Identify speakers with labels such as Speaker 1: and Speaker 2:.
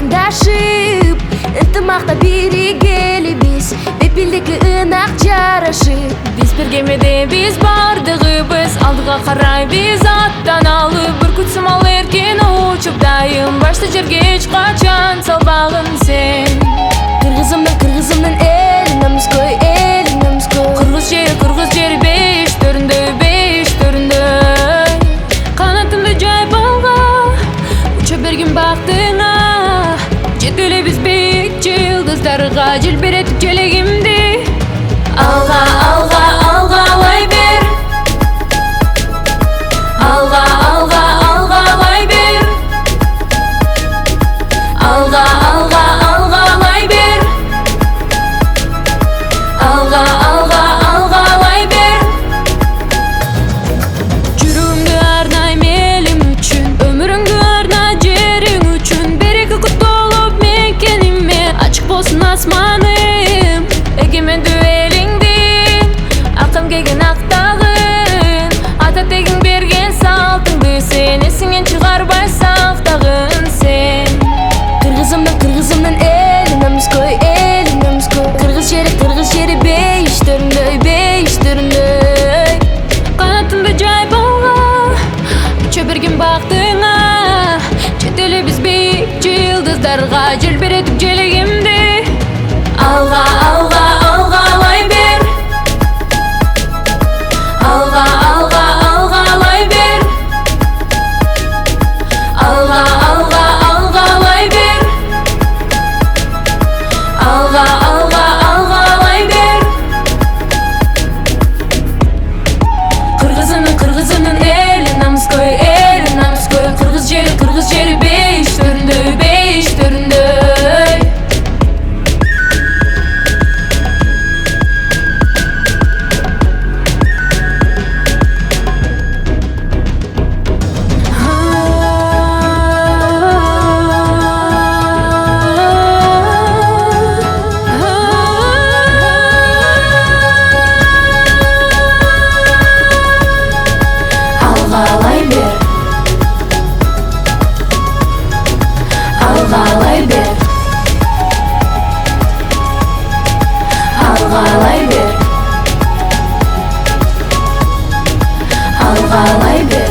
Speaker 1: жақындашып, ынтымақта бірігелі біз, бепілдікі ынақ жарашып. Біз біргемеде біз бардығыбыз, алдыға қарай біз аттан алып, бүркіт сымал еркен ұшып дайым, башты жерге ешқашан салбағын сен. Қырғызымның елі намыскөй, елі намыскөй. Қырғыз жері беш төрінді, беш төрінді. Қанатымды жайып алға, ұша берген бақтыңа, жетеле біз биік жылдыздарға, желбіретіп желегімді. Алға, алға, алға алай бер. Алға, алға, алға алай бер. Алға, алға, алға алай бер. Алға, алға, алға алай бер. Жүрегімді арнайм елім үшін, өміріңді арна жерің үшін. Берекі құттолып мекеніме, ашық болсын асманым. Егеменді еліңдің, ақым келген ақтағын, ата тегін берген салтыңды сен, есіңнен шығарбай сақтағын сен. Қырғызымның елі намыскөй, елі намыскөй. Қырғыз жері бейіш төріндөй, бейіш төріндөй. Қанатымды жайып алға, ұша берген бақтыңа, жетеле біз биік жылдыздарға, желбіретіп желегімді. Алға, алға, алға алай бер. Алға, алға, алға алай бер. Алға, алға, алға алай бер. Алға, алға, алға алай бер. Қырғызымның елі намыскөй, елі намыскөй. Қырғыз жері бейіш төріндөй, бейіш төріндөй. Алға алай бер. Алға алай бер. Алға алай бер. Алға алай бер.